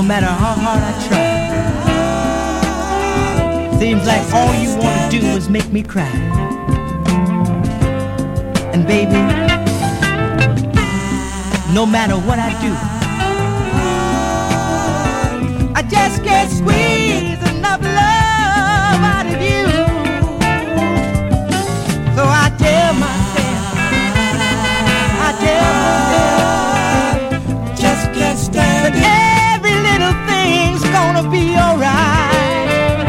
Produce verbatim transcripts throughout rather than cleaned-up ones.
matter how hard I try. Seems like all you want to do is make me cry. And baby, no matter what I do, I just can't squeeze enough love out of you. So I tell myself, I tell myself, just can't stand it. Every little thing's gonna be alright.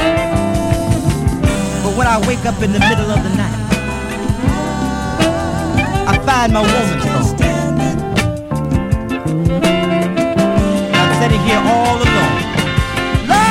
But when I wake up in the middle of the night, I find my woman's gone. I'm sitting here all alone.